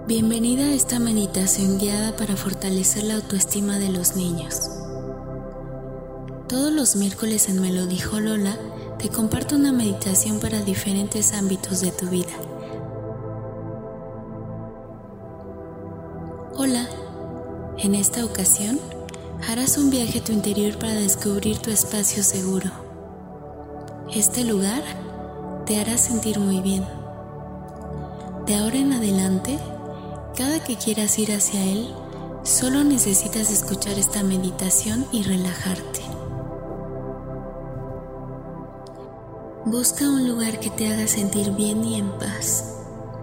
Bienvenida a esta meditación guiada para fortalecer la autoestima de los niños. Todos los miércoles en Me lo dijo Lola te comparto una meditación para diferentes ámbitos de tu vida. Hola, en esta ocasión harás un viaje a tu interior para descubrir tu espacio seguro. Este lugar te hará sentir muy bien. De ahora en adelante, cada que quieras ir hacia él, solo necesitas escuchar esta meditación y relajarte. Busca un lugar que te haga sentir bien y en paz.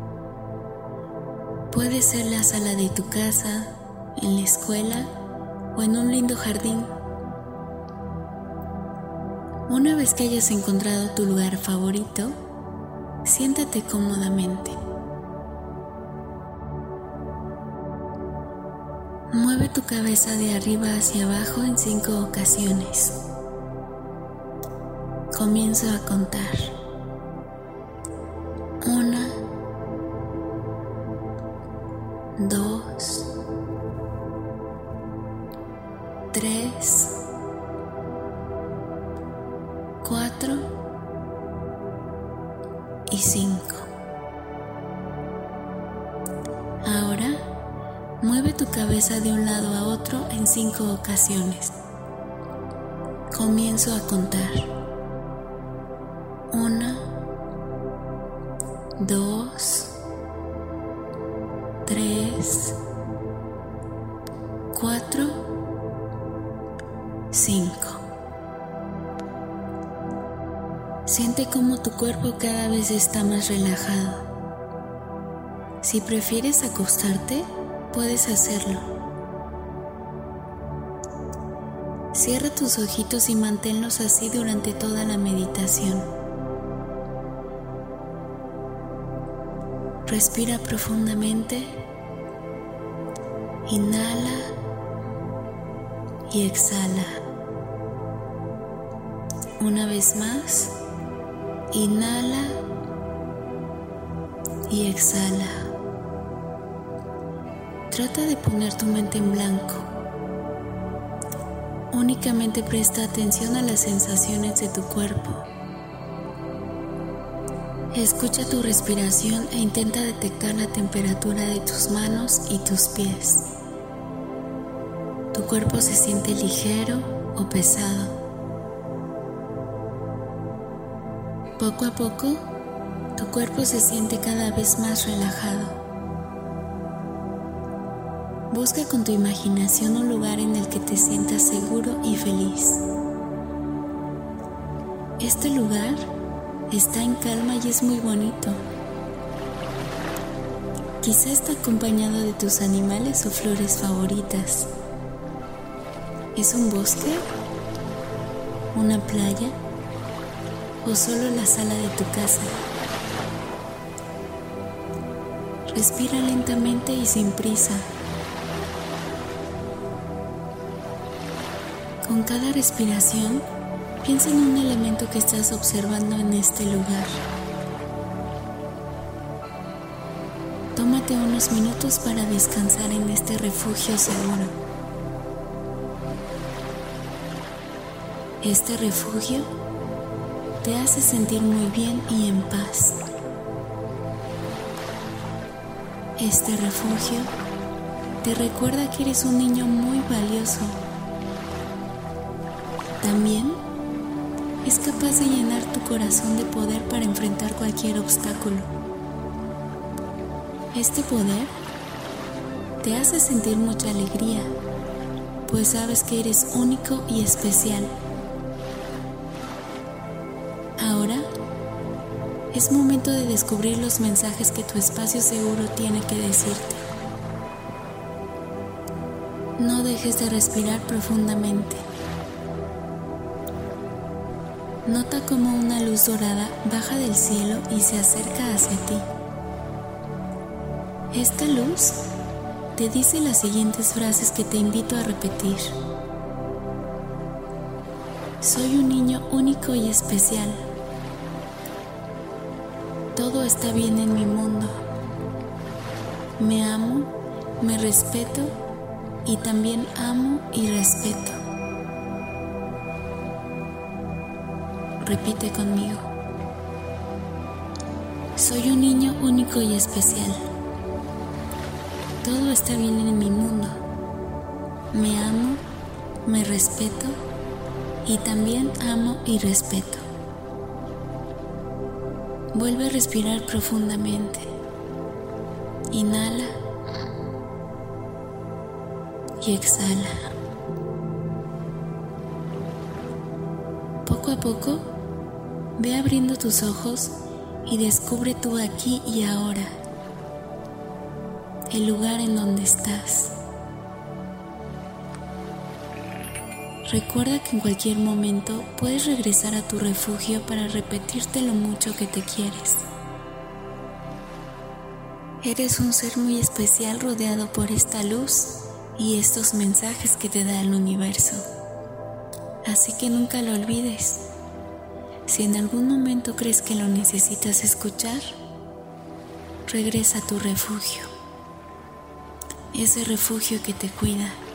Puede ser la sala de tu casa, en la escuela o en un lindo jardín. Una vez que hayas encontrado tu lugar favorito, siéntate cómodamente. Mueve tu cabeza de arriba hacia abajo en 5 ocasiones. Comienzo a contar. 1, 2, 3, 4 y 5. Ahora, mueve tu cabeza de un lado a otro en 5 ocasiones. Comienzo a contar. 1, 2, 3, 4, 5. Siente cómo tu cuerpo cada vez está más relajado. Si prefieres acostarte, puedes hacerlo. Cierra tus ojitos y manténlos así durante toda la meditación. Respira profundamente. Inhala y exhala. Una vez más, inhala y exhala. Trata de poner tu mente en blanco. Únicamente presta atención a las sensaciones de tu cuerpo. Escucha tu respiración e intenta detectar la temperatura de tus manos y tus pies. ¿Tu cuerpo se siente ligero o pesado? Poco a poco, tu cuerpo se siente cada vez más relajado. Busca con tu imaginación un lugar en el que te sientas seguro y feliz. Este lugar está en calma y es muy bonito. Quizá está acompañado de tus animales o flores favoritas. ¿Es un bosque? ¿Una playa? ¿O solo la sala de tu casa? Respira lentamente y sin prisa. Con cada respiración, piensa en un elemento que estás observando en este lugar. Tómate unos minutos para descansar en este refugio seguro. Este refugio te hace sentir muy bien y en paz. Este refugio te recuerda que eres un niño muy valioso. También es capaz de llenar tu corazón de poder para enfrentar cualquier obstáculo. Este poder te hace sentir mucha alegría, pues sabes que eres único y especial. Ahora es momento de descubrir los mensajes que tu espacio seguro tiene que decirte. No dejes de respirar profundamente. Nota cómo una luz dorada baja del cielo y se acerca hacia ti. Esta luz te dice las siguientes frases que te invito a repetir. Soy un niño único y especial. Todo está bien en mi mundo. Me amo, me respeto y también amo y respeto. Repite conmigo. Soy un niño único y especial. Todo está bien en mi mundo. Me amo, me respeto y también amo y respeto. Vuelve a respirar profundamente. Inhala y exhala. Poco a poco, ve abriendo tus ojos y descubre tu aquí y ahora, el lugar en donde estás. Recuerda que en cualquier momento puedes regresar a tu refugio para repetirte lo mucho que te quieres. Eres un ser muy especial rodeado por esta luz y estos mensajes que te da el universo. Así que nunca lo olvides. Si en algún momento crees que lo necesitas escuchar, regresa a tu refugio. Ese refugio que te cuida.